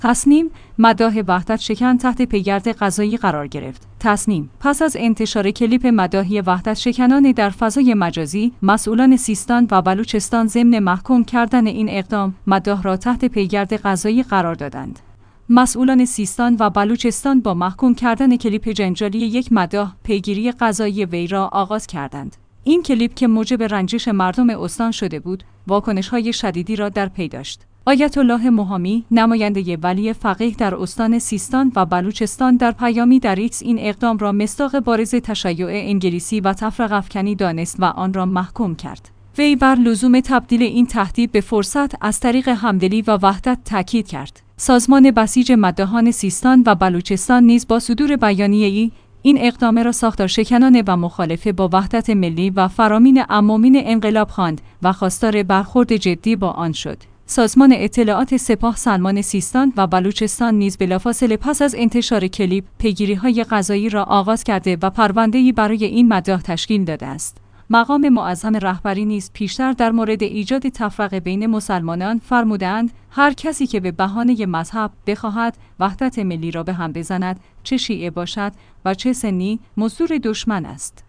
تصنیم مداح وحدت شکن تحت پیگرد قضایی قرار گرفت. تصنیم پس از انتشار کلیپ مداحی وحدت شکنان در فضای مجازی، مسئولان سیستان و بلوچستان ضمن محکوم کردن این اقدام مداح را تحت پیگرد قضایی قرار دادند. مسئولان سیستان و بلوچستان با محکوم کردن کلیپ جنجالی یک مداح پیگیری قضایی وی را آغاز کردند. این کلیپ که موجب رنجش مردم استان شده بود، واکنش‌های شدیدی را در پی داشت. آیت الله موهامی، نماینده ولی فقیه در استان سیستان و بلوچستان، در پیامی در ایکس این اقدام را مصداق بارز تشیع انگلیسی و تفرقه افکنی دانست و آن را محکوم کرد. وی بر لزوم تبدیل این تهدید به فرصت از طریق همدلی و وحدت تاکید کرد. سازمان بسیج مداحان سیستان و بلوچستان نیز با صدور بیانیه‌ای این اقدام را ساختارشکنانه و مخالف با وحدت ملی و فرامین عوامین انقلاب خواند و خواستار برخورد جدی با آن شد. سازمان اطلاعات سپاه سلمان سیستان و بلوچستان نیز بلافاصله پس از انتشار کلیپ پیگیری‌های قضایی را آغاز کرده و پرونده‌ای برای این مداح تشکیل داده است. مقام معظم رهبری نیز پیشتر در مورد ایجاد تفرقه بین مسلمانان فرمودند هر کسی که به بهانه مذهب بخواهد وحدت ملی را به هم بزند، چه شیعه باشد و چه سنی، مزدور دشمن است.